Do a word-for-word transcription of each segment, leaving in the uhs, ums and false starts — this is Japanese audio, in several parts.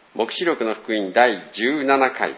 黙示録の福音だいじゅうななかい、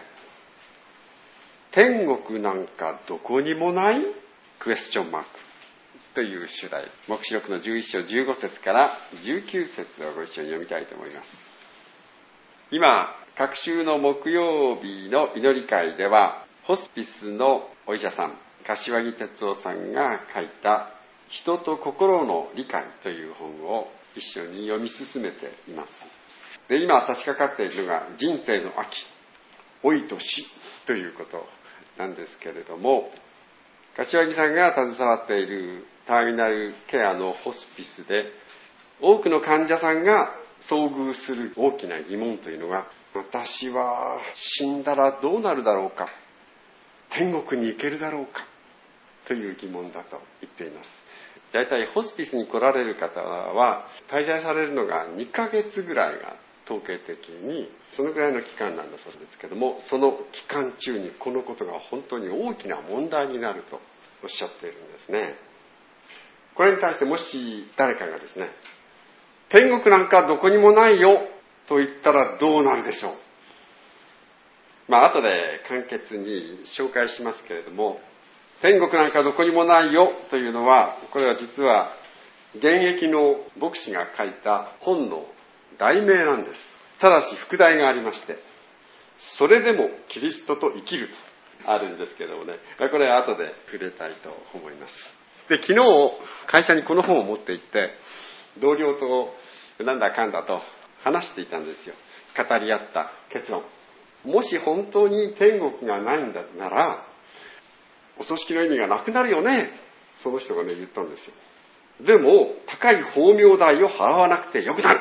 天国なんかどこにもないクエスチョンマークという主題、黙示録のじゅういっ章じゅうご節からじゅうきゅう節をご一緒に読みたいと思います。今、各週の木曜日の祈り会では、ホスピスのお医者さん、柏木哲夫さんが書いた人と心の理解という本を一緒に読み進めています。で、今差し掛かっているのが人生の秋、老いと死ということなんですけれども、柏木さんが携わっているターミナルケアのホスピスで、多くの患者さんが遭遇する大きな疑問というのが、私は死んだらどうなるだろうか、天国に行けるだろうかという疑問だと言っています。だいたいホスピスに来られる方は滞在されるのがにかげつぐらいが統計的にそのぐらいの期間なんだそうですけども、その期間中にこのことが本当に大きな問題になるとおっしゃっているんですね。これに対してもし誰かがですね、天国なんかどこにもないよと言ったらどうなるでしょう。まあ後で簡潔に紹介しますけれども、天国なんかどこにもないよというのは、これは実は現役の牧師が書いた本の題名なんです。ただし副題がありまして、それでもキリストと生きるとあるんですけどもね、これは後で触れたいと思います。で、昨日会社にこの本を持って行って同僚となんだかんだと話していたんですよ。語り合った結論、もし本当に天国がないんだならお葬式の意味がなくなるよね、その人がね言ったんですよ。でも高い法名代を払わなくてよくなる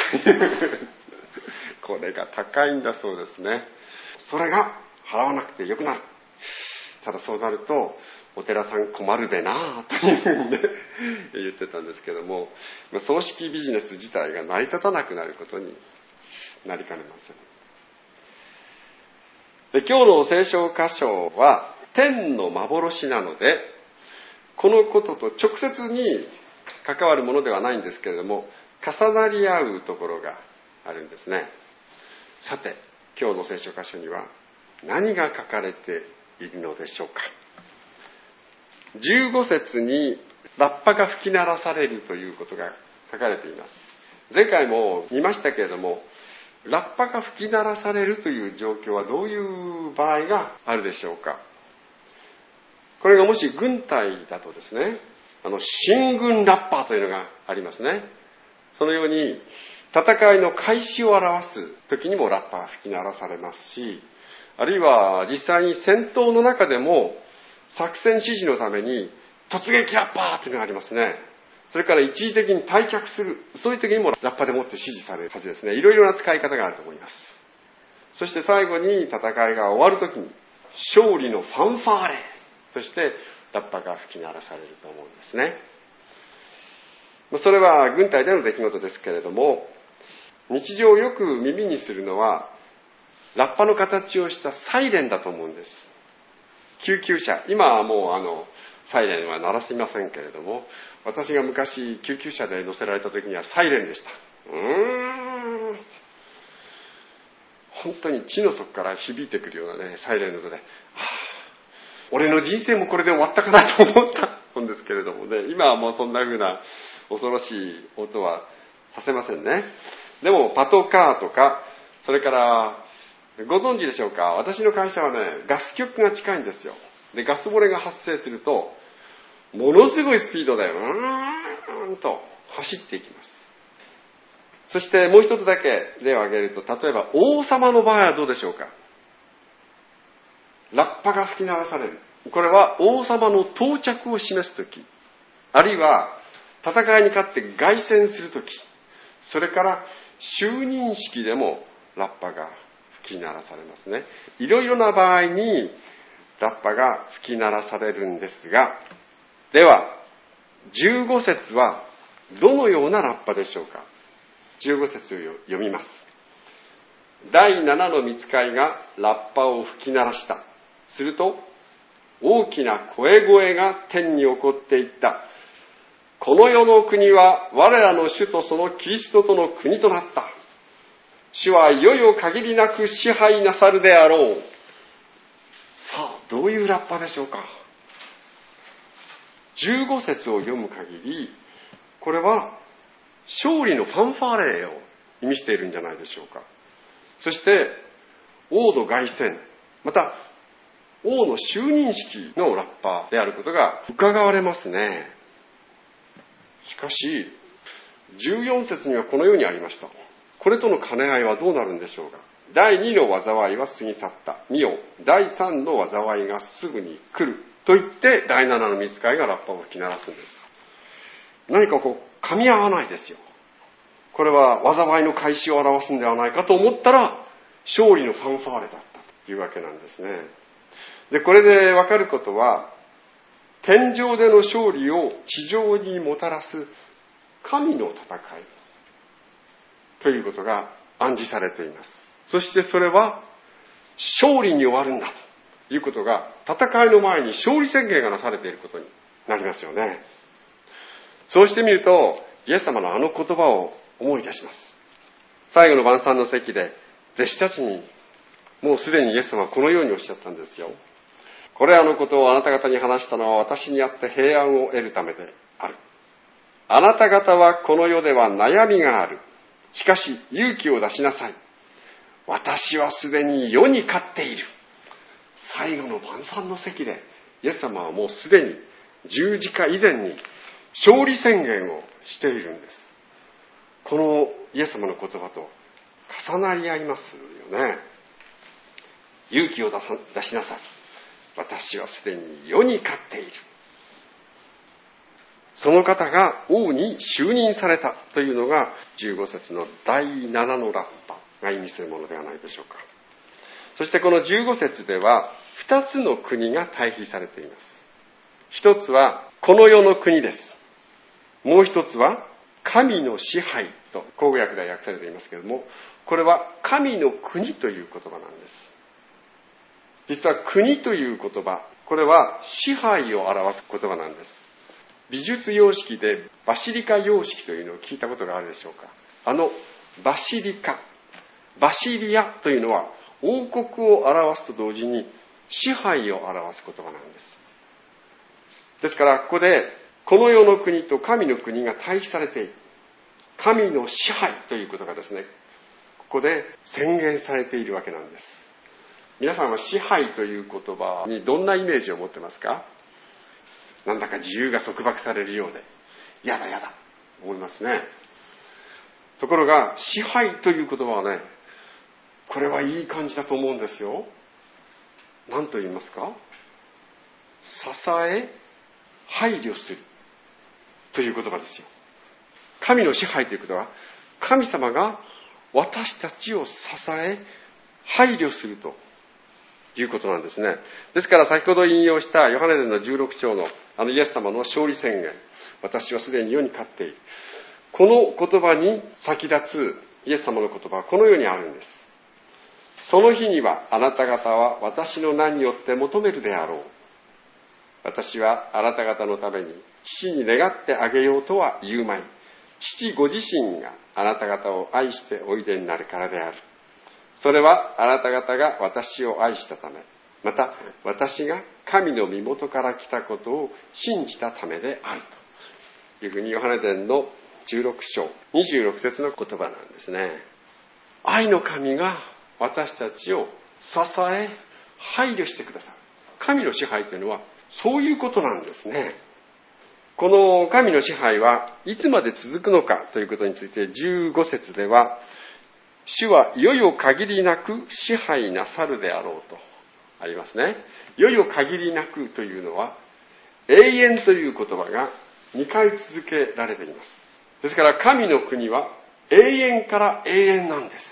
これが高いんだそうですね。それが払わなくてよくなる。ただそうなるとお寺さん困るべなというふうにね言ってたんですけども、葬式ビジネス自体が成り立たなくなることになりかねません。で、今日の聖書箇所は天の幻なので、このことと直接に関わるものではないんですけれども、重なり合うところがあるんですね。さて、今日の聖書箇所には何が書かれているのでしょうか。じゅうご節にラッパが吹き鳴らされるということが書かれています。前回も見ましたけれども、ラッパが吹き鳴らされるという状況はどういう場合があるでしょうか。これがもし軍隊だとですね、あの進軍ラッパーというのがありますね。そのように戦いの開始を表す時にもラッパが吹き鳴らされますし、あるいは実際に戦闘の中でも作戦指示のために突撃ラッパーというのがありますね。それから一時的に退却する、そういう時にもラッパでもって指示されるはずですね。いろいろな使い方があると思います。そして最後に戦いが終わる時に勝利のファンファーレとしてラッパが吹き鳴らされると思うんですね。それは軍隊での出来事ですけれども、日常よく耳にするのはラッパの形をしたサイレンだと思うんです。救急車、今はもうあのサイレンは鳴らせませんけれども、私が昔救急車で乗せられた時にはサイレンでした。うーん、本当に地の底から響いてくるようなねサイレンの音で、はあ、俺の人生もこれで終わったかなと思ったんですけれどもね、今はもうそんな風な恐ろしい音はさせませんね。でもパトカーとか、それからご存知でしょうか、私の会社はねガス局が近いんですよ。でガス漏れが発生するとものすごいスピードでうーんと走っていきます。そしてもう一つだけ例を挙げると、例えば王様の場合はどうでしょうか。ラッパが吹き鳴らされる。これは王様の到着を示すとき、あるいは戦いに勝って凱旋するとき、それから就任式でもラッパが吹き鳴らされますね。いろいろな場合にラッパが吹き鳴らされるんですが、ではじゅうご節はどのようなラッパでしょうか。じゅうご節を読みます。だいななの御使いがラッパを吹き鳴らした。すると大きな声声が天に起こっていった。この世の国は我らの主とそのキリストとの国となった。 主はいよいよ限りなく支配なさるであろう。さあ、どういうラッパでしょうか。じゅうご節を読む限り、これは勝利のファンファーレを意味しているんじゃないでしょうか。そして王の凱旋、また王の就任式のラッパであることが伺われますね。しかしじゅうよん節にはこのようにありました。これとの兼ね合いはどうなるんでしょうか。だいにの災いは過ぎ去った。見よ、だいさんの災いがすぐに来る。と言ってだいななの御使いがラッパを吹き鳴らすんです。何かこう噛み合わないですよ。これは災いの開始を表すんではないかと思ったら、勝利のファンファーレだったというわけなんですね。で、これでわかることは、天上での勝利を地上にもたらす神の戦いということが暗示されています。そしてそれは勝利に終わるんだということが、戦いの前に勝利宣言がなされていることになりますよね。そうしてみると、イエス様のあの言葉を思い出します。最後の晩餐の席で弟子たちに、もうすでにイエス様はこのようにおっしゃったんですよ。これらのことをあなた方に話したのは私にあって平安を得るためである。あなた方はこの世では悩みがある。しかし勇気を出しなさい。私はすでに世に勝っている。最後の晩餐の席でイエス様はもうすでに十字架以前に勝利宣言をしているんです。このイエス様の言葉と重なり合いますよね。勇気を出さ、出しなさい。私はすでに世に勝っている。その方が王に就任されたというのがじゅうご節のだいななのラッパが意味するものではないでしょうか。そしてこのじゅうご節ではふたつの国が対比されています。一つはこの世の国です。もう一つは神の支配と口語訳で訳されていますけれども、これは神の国という言葉なんです。実は国という言葉、これは支配を表す言葉なんです。美術様式でバシリカ様式というのを聞いたことがあるでしょうか。あのバシリカ、バシリアというのは王国を表すと同時に支配を表す言葉なんです。ですからここでこの世の国と神の国が対比されている。神の支配ということがですね、ここで宣言されているわけなんです。皆さんは支配という言葉にどんなイメージを持ってますか？なんだか自由が束縛されるようで、やだやだ思いますね。ところが支配という言葉はね、これはいい感じだと思うんですよ。何と言いますか？支え、配慮するという言葉ですよ。神の支配ということは、神様が私たちを支え、配慮するということなんですね。ですから先ほど引用したヨハネ伝のじゅうろく章のあのイエス様の勝利宣言、私はすでに世に勝っている。この言葉に先立つイエス様の言葉はこのようにあるんです。その日にはあなた方は私の名によって求めるであろう。私はあなた方のために父に願ってあげようとは言うまい。父ご自身があなた方を愛しておいでになるからである。それはあなた方が私を愛したため、また私が神の身元から来たことを信じたためであるというふうにヨハネ伝のじゅうろく章にじゅうろく節の言葉なんですね。愛の神が私たちを支え、配慮してくださる。神の支配というのはそういうことなんですね。この神の支配はいつまで続くのかということについてじゅうご節では、主はいよいよ限りなく支配なさるであろうとありますね。いよいよ限りなくというのは永遠という言葉がにかい続けられています。ですから神の国は永遠から永遠なんです。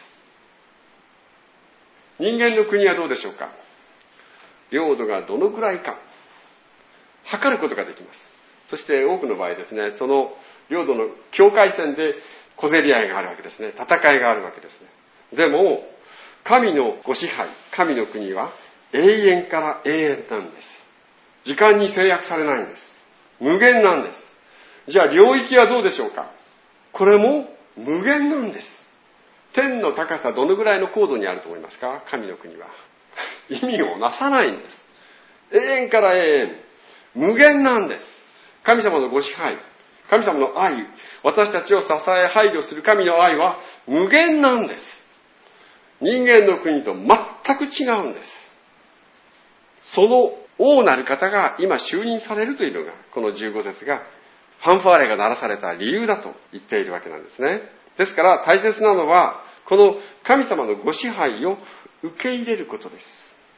人間の国はどうでしょうか。領土がどのくらいか測ることができます。そして多くの場合ですね、その領土の境界線で小競り合いがあるわけですね。戦いがあるわけですね。でも神のご支配、神の国は永遠から永遠なんです。時間に制約されないんです。無限なんです。じゃあ領域はどうでしょうか。これも無限なんです。 天の高さどのぐらいの高度にあると思いますか？神の国は意味をなさないんです。永遠から永遠、無限なんです。神様のご支配、神様の愛、私たちを支え配慮する神の愛は無限なんです。人間の国と全く違うんです。その王なる方が今就任されるというのが、このじゅうご節がファンファーレが鳴らされた理由だと言っているわけなんですね。ですから大切なのは、この神様のご支配を受け入れることです。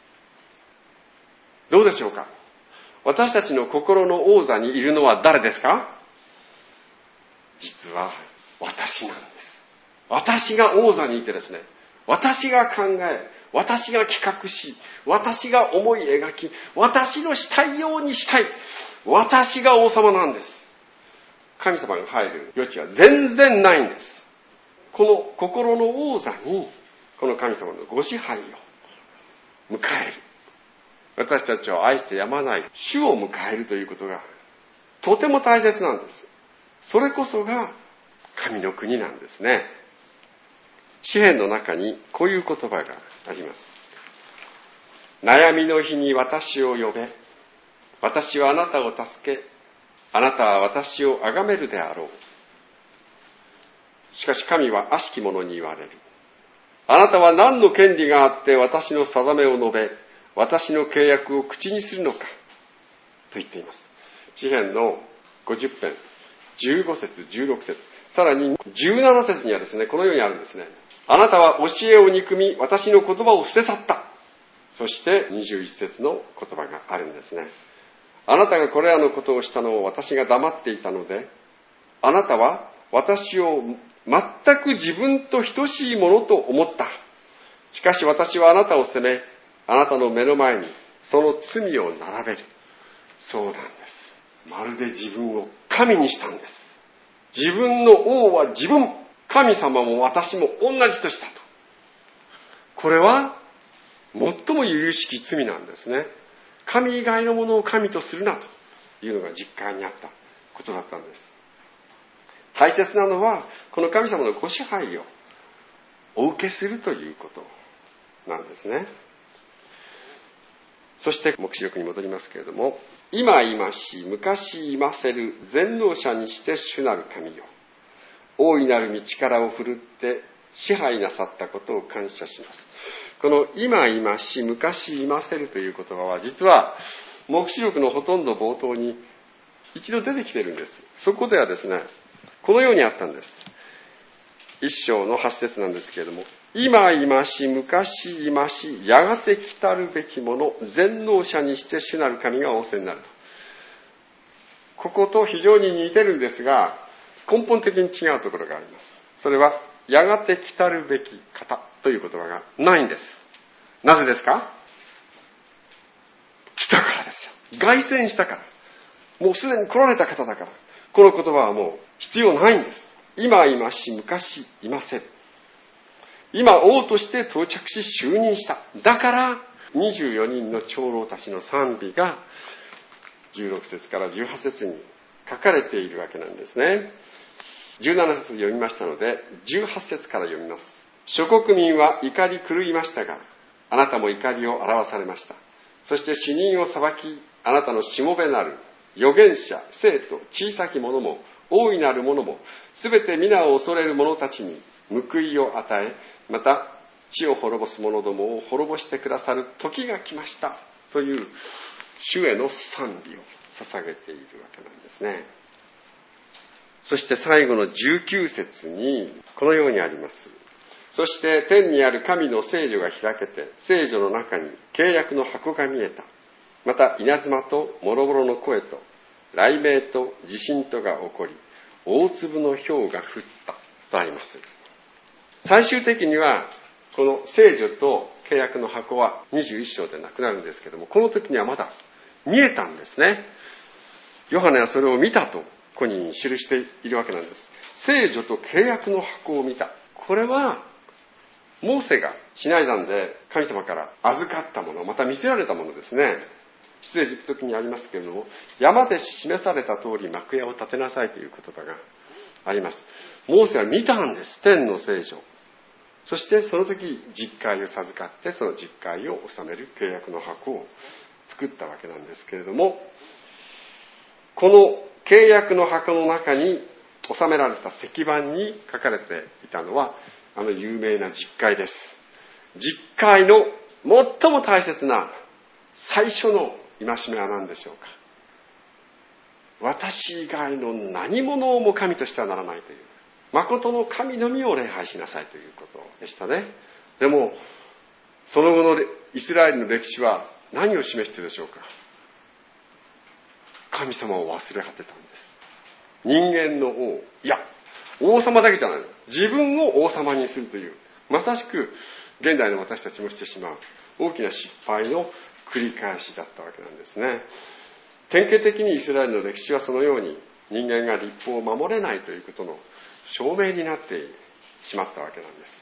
どうでしょうか？私たちの心の王座にいるのは誰ですか？実は私なんです。私が王座にいてですね、私が考え、私が企画し、私が思い描き、私のしたいようにしたい。私が王様なんです。神様が入る余地は全然ないんです。この心の王座に、この神様のご支配を迎える。私たちを愛してやまない主を迎えるということがとても大切なんです。それこそが神の国なんですね。詩篇の中にこういう言葉があります。悩みの日に私を呼べ。私はあなたを助け。あなたは私を崇めるであろう。しかし神は悪しき者に言われる。あなたは何の権利があって私の定めを述べ、私の契約を口にするのかと言っています。詩篇のごじゅっ編じゅうご節じゅうろく節、さらにじゅうなな節にはですね、このようにあるんですね。あなたは教えを憎み、私の言葉を捨て去った。そしてにじゅういち節の言葉があるんですね。あなたがこれらのことをしたのを私が黙っていたので、あなたは私を全く自分と等しいものと思った。しかし私はあなたを責め、あなたの目の前にその罪を並べる。そうなんです。まるで自分を神にしたんです。自分の王は自分、神様も私も同じとしたと。これは最も由々しき罪なんですね。神以外のものを神とするなというのが実感にあったことだったんです。大切なのはこの神様のご支配をお受けするということなんですね。そして黙示録に戻りますけれども、今今し昔今せる全能者にして主なる神よ、大いなる道からを振るって支配なさったことを感謝します。この今今し昔今せるという言葉は、実は黙示録のほとんど冒頭に一度出てきているんです。そこではですね、このようにあったんです。一章の八節なんですけれども、今今し昔今しやがて来たるべきもの全能者にして主なる神が仰せになると。ここと非常に似てるんですが、根本的に違うところがあります。それはやがて来たるべき方という言葉がないんです。なぜですか？来たからですよ。凱旋したから。もうすでに来られた方だから。この言葉はもう必要ないんです。今今し昔今せる。今王として到着し就任した。だからにじゅうよにんの長老たちの賛美がじゅうろく節からじゅうはち節に書かれているわけなんですね。じゅうなな節読みましたのでじゅうはち節から読みます。諸国民は怒り狂いましたが、あなたも怒りを表されました。そして死人を裁き、あなたのしもべなる預言者、生徒、小さき者も大いなる者もすべて皆を恐れる者たちに報いを与え、また地を滅ぼす者どもを滅ぼしてくださる時が来ましたという主への賛美を捧げているわけなんですね。そして最後のじゅうきゅう節にこのようにあります。そして天にある神の聖所が開けて、聖所の中に契約の箱が見えた。また稲妻ともろもろの声と雷鳴と地震とが起こり、大粒の氷が降ったとあります。最終的にはこの聖所と契約の箱はにじゅういっ章でなくなるんですけども、この時にはまだ見えたんですね。ヨハネはそれを見たとここに記しているわけなんです。聖所と契約の箱を見た。これはモーセがシナイ山で神様から預かったもの、また見せられたものですね。出エジプト記にありますけれども、山で示された通り幕屋を建てなさいという言葉があります。モーセは見たんです、天の聖所。 そしてその時実会を授かって、その実会を収める契約の箱を作ったわけなんですけれども、この契約の箱の中に収められた石板に書かれていたのは、あの有名な実会です。実会の最も大切な最初の戒めは何でしょうか。私以外の何者も神としてはならないという、誠の神のみを礼拝しなさいということでしたね。でもその後のイスラエルの歴史は何を示しているでしょうか。神様を忘れ果てたんです。人間の王、いや王様だけじゃないの、自分を王様にするという、まさしく現代の私たちもしてしまう大きな失敗の繰り返しだったわけなんですね。典型的にイスラエルの歴史はそのように人間が律法を守れないということの証明になってしまったわけなんです。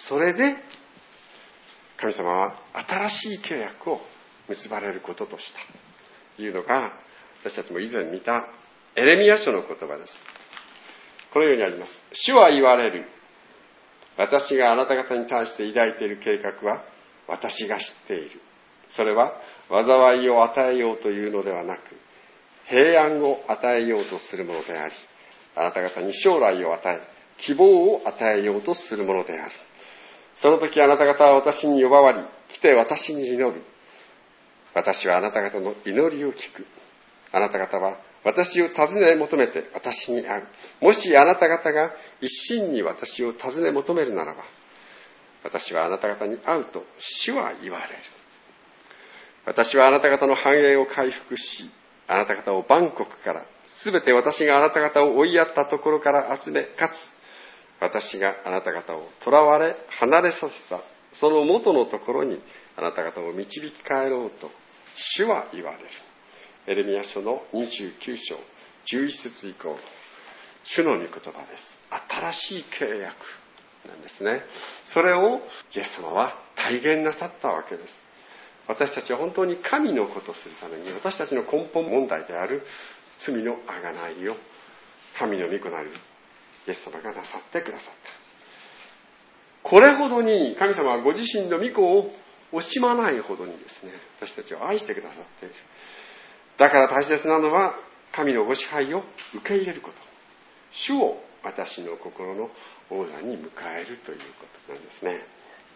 それで神様は新しい契約を結ばれることとしたというのが、私たちも以前見たエレミヤ書の言葉です。このようにあります。主は言われる。私があなた方に対して抱いている計画は私が知っている。それは災いを与えようというのではなく、平安を与えようとするものであり、あなた方に将来を与え、希望を与えようとするものである。その時あなた方は私に呼ばわり、来て私に祈る。私はあなた方の祈りを聞く。あなた方は私を尋ね求めて私に会う。もしあなた方が一心に私を尋ね求めるならば、私はあなた方に会うと主は言われる。私はあなた方の繁栄を回復し、あなた方を万国から、すべて私があなた方を追いやったところから集め、かつ私があなた方を囚われ離れさせたその元のところにあなた方を導き帰ろうと主は言われる。エレミヤ書のにじゅうきゅう章じゅういち節以降、主の御言葉です。新しい契約なんですね。それをイエス様は体現なさったわけです。私たちは本当に神のことをするために、私たちの根本問題である罪のあがないを神の御子なるイエス様がなさってくださった。これほどに神様はご自身の御子を惜しまないほどにですね、私たちを愛してくださっている。だから大切なのは神のご支配を受け入れること、主を私の心の王座に迎えるということなんですね。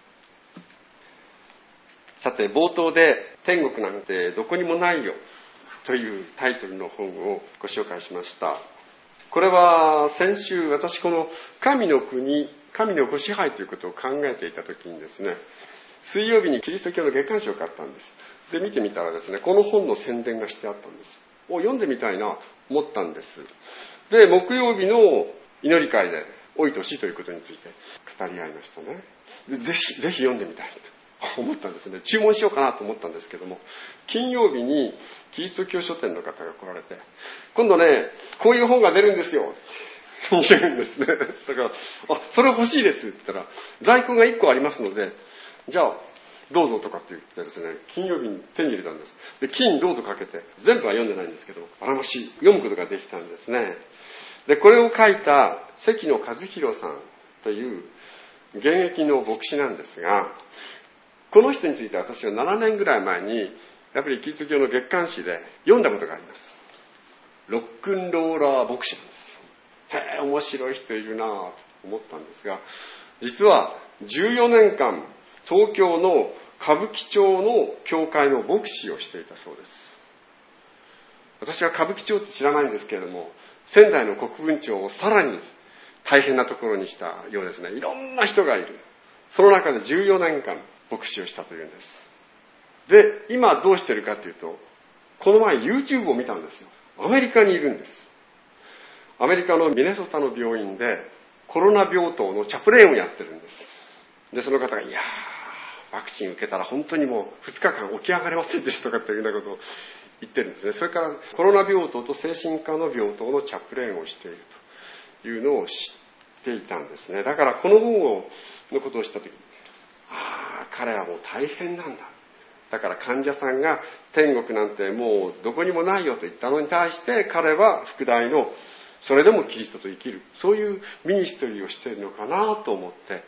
さて、冒頭で天国なんてどこにもないよというタイトルの本をご紹介しました。これは先週私この神の国、神のご支配ということを考えていた時にですね、水曜日にキリスト教の月刊誌を買ったんです。で見てみたらですね、この本の宣伝がしてあったんです。お、読んでみたいなと思ったんです。で木曜日の祈り会で老い年ということについて語り合いましたね。でぜひぜひ読んでみたいと思ったんですね。注文しようかなと思ったんですけども、金曜日にキリスト教書店の方が来られて、今度ねこういう本が出るんですよって言うんですね。だからあそれ欲しいですって言ったら、在庫がいっこありますのでじゃあどうぞとかって言ってですね、金曜日に手に入れたんです。で金どうぞかけて、全部は読んでないんですけど、あらまし読むことができたんですね。でこれを書いた関野和弘さんという現役の牧師なんですが、この人について私はななねんぐらい前にやっぱりキリスト教の月刊誌で読んだことがあります。ロックンローラー牧師なんですよ。へえ面白い人いるなと思ったんですが、実はじゅうよねんかん東京の歌舞伎町の教会の牧師をしていたそうです。私は歌舞伎町って知らないんですけれども、仙台の国分町をさらに大変なところにしたようですね。いろんな人がいる。その中でじゅうよねんかん牧師をしたというんです。で今どうしてるかというと、この前 YouTube を見たんですよ。アメリカにいるんです。アメリカのミネソタの病院でコロナ病棟のチャプレーンをやってるんです。でその方が、いやーワクチン受けたら本当にもうふつかかん起き上がれませんでしたとかっていうようなことを言ってるんですね。それからコロナ病棟と精神科の病棟のチャプレーンをしているというのを知っていたんですね。だからこの本をのことをしたとき、ああ彼はもう大変なんだ。だから患者さんが天国なんてもうどこにもないよと言ったのに対して、彼は副題のそれでもキリストと生きる、そういうミニストリーをしているのかなと思って、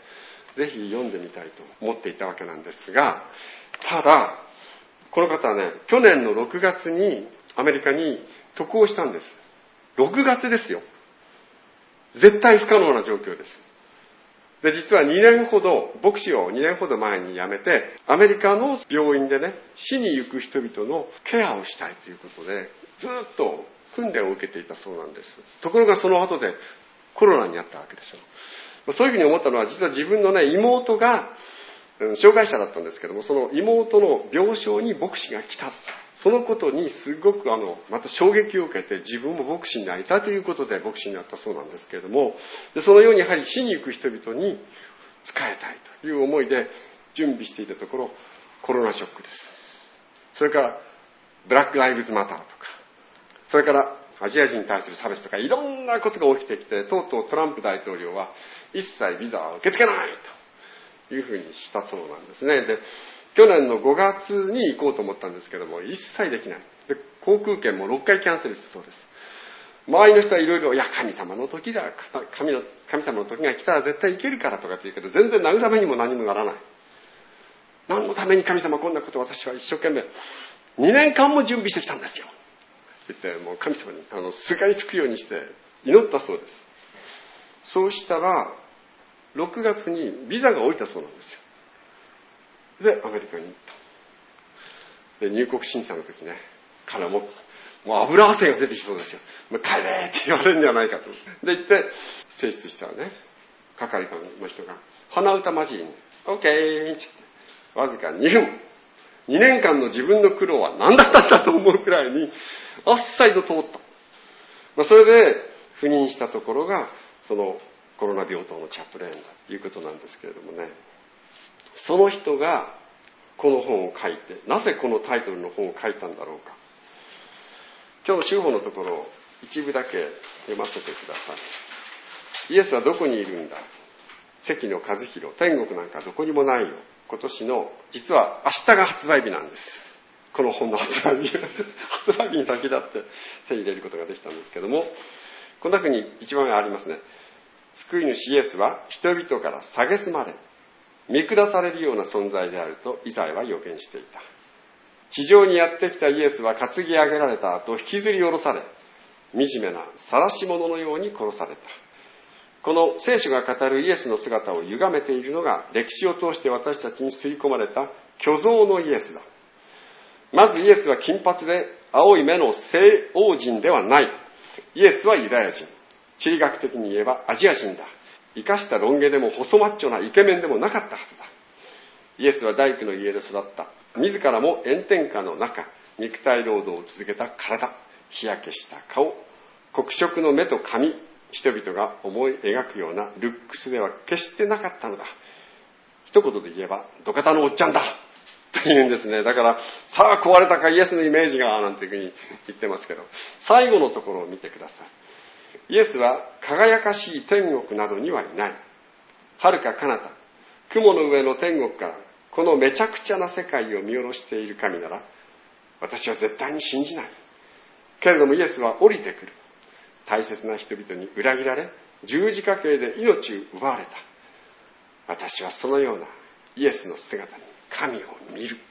ぜひ読んでみたいと思っていたわけなんですが、ただこの方はね、去年のろくがつにアメリカに渡航したんです。ろくがつですよ。絶対不可能な状況です。で、実はにねんほど、牧師をにねんほど前に辞めて、アメリカの病院でね、死に行く人々のケアをしたいということで、ずっと訓練を受けていたそうなんです。ところがその後でコロナになったわけでしょ。そういうふうに思ったのは、実は自分のね、妹が、障害者だったんですけども、その妹の病床に牧師が来た。そのことにすごくあの、また衝撃を受けて、自分も牧師になりたいということで牧師になったそうなんですけれども、でそのようにやはり死に行く人々に仕えたいという思いで準備していたところ、コロナショックです。それから、ブラックライブズマターとか、それからアジア人に対する差別とか、いろんなことが起きてきて、とうとうトランプ大統領は一切ビザは受け付けないというふうにしたそうなんですね。で、去年のごがつに行こうと思ったんですけども、一切できない。で、航空券もろっかいキャンセルしたそうです。周りの人はいろいろ、いや、神様の時だ、神の、神様の時が来たら絶対行けるからとかって言うけど、全然慰めにも何もならない。何のために神様こんなことを私は一生懸命、にねんかんも準備してきたんですよ。って言って、もう神様にあのすがりつくようにして祈ったそうです。そうしたら、ろくがつにビザが下りたそうなんですよ。で、アメリカに行った。で、入国審査の時ね、彼も、もう油汗が出てきそうですよ。もう帰れって言われるんじゃないかと。で、言って、提出したらね、係官の人が、鼻歌交じりに、オッケーって、わずかにふん。にねんかんの自分の苦労は何だったんだと思うくらいに、あっさりと通った。まあ、それで、赴任したところが、そのコロナ病棟のチャプレーンだということなんですけれどもね。その人がこの本を書いて、なぜこのタイトルの本を書いたんだろうか。今日の修法のところを一部だけ読ませてください。イエスはどこにいるんだ。関野和弘、天国なんかどこにもないよ。今年の、実は明日が発売日なんです。この本の発売日。発売日に先立って手に入れることができたんですけども、こんなふうに一番目ありますね。救い主イエスは人々から蔑まれ、見下されるような存在であるとイザヤは予言していた。地上にやってきたイエスは担ぎ上げられた後、引きずり下ろされ、惨めな晒し者のように殺された。この聖書が語るイエスの姿を歪めているのが、歴史を通して私たちに吸い込まれた虚像のイエスだ。まずイエスは金髪で青い目の西欧人ではない。イエスはユダヤ人。地理学的に言えばアジア人だ。生かしたロン毛でも細マッチョなイケメンでもなかったはずだ。イエスは大工の家で育った。自らも炎天下の中、肉体労働を続けた体、日焼けした顔、黒色の目と髪、人々が思い描くようなルックスでは決してなかったのだ。一言で言えば、土方のおっちゃんだと言うんですね。だから、さあ壊れたかイエスのイメージが、なんていうふうに言ってますけど、最後のところを見てください。イエスは輝かしい天国などにはいない。遥か彼方、雲の上の天国からこのめちゃくちゃな世界を見下ろしている神なら、私は絶対に信じない。けれどもイエスは降りてくる。大切な人々に裏切られ、十字架刑で命を奪われた。私はそのようなイエスの姿に神を見る。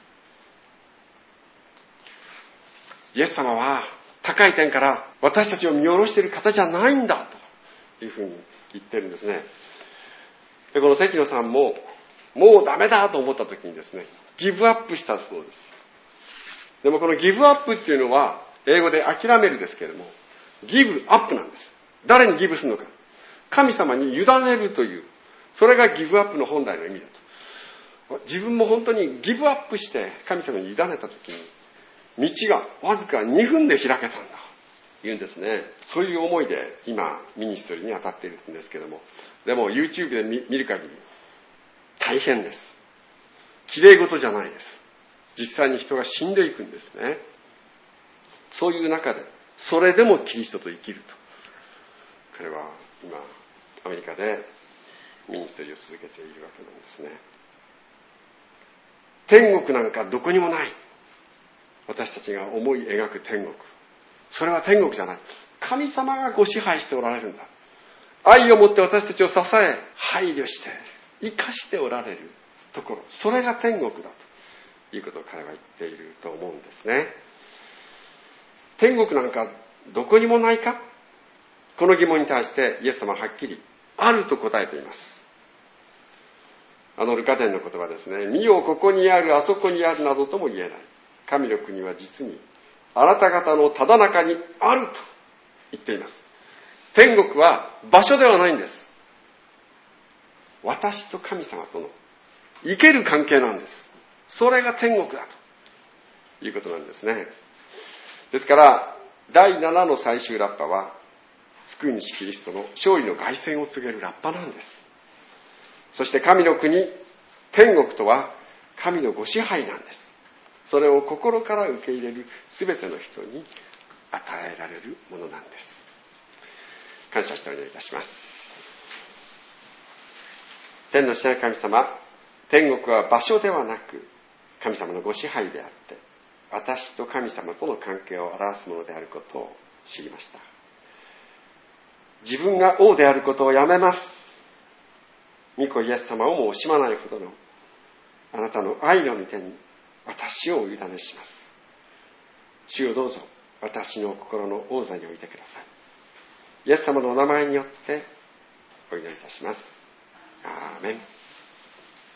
イエス様は高い点から私たちを見下ろしている方じゃないんだというふうに言ってるんですね。で、この関野さんももうダメだと思った時にですね、ギブアップしたそうです。でもこのギブアップっていうのは英語で諦めるですけれども、ギブアップなんです。誰にギブするのか。神様に委ねるという、それがギブアップの本来の意味だと。自分も本当にギブアップして神様に委ねた時に、道がわずかにふんで開けたんだと言うんですね。そういう思いで今ミニストリーに当たっているんですけども、でも YouTube で見る限り大変です。綺麗事じゃないです。実際に人が死んでいくんですね。そういう中でそれでもキリストと生きると、彼は今アメリカでミニストリーを続けているわけなんですね。天国なんかどこにもない。私たちが思い描く天国、それは天国じゃない。神様がご支配しておられるんだ。愛をもって私たちを支え、配慮して生かしておられるところ、それが天国だということを彼は言っていると思うんですね。天国なんかどこにもないか？この疑問に対してイエス様ははっきりあると答えています。あのルカ伝の言葉ですね。見よここにある、あそこにあるなどとも言えない。神の国は実にあなた方のただ中にあると言っています。天国は場所ではないんです。私と神様との生ける関係なんです。それが天国だということなんですね。ですからだいななの最終ラッパは救い主キリストの勝利の凱旋を告げるラッパなんです。そして神の国、天国とは神のご支配なんです。それを心から受け入れるすべての人に与えられるものなんです。感謝してお祈りいたします。天の父なる神様、天国は場所ではなく神様のご支配であって、私と神様との関係を表すものであることを知りました。自分が王であることをやめます。御子イエス様をも惜しまないほどのあなたの愛の御手に私をお委ねします。主よどうぞ私の心の王座に置いてください。イエス様のお名前によってお祈りいたします。アーメン。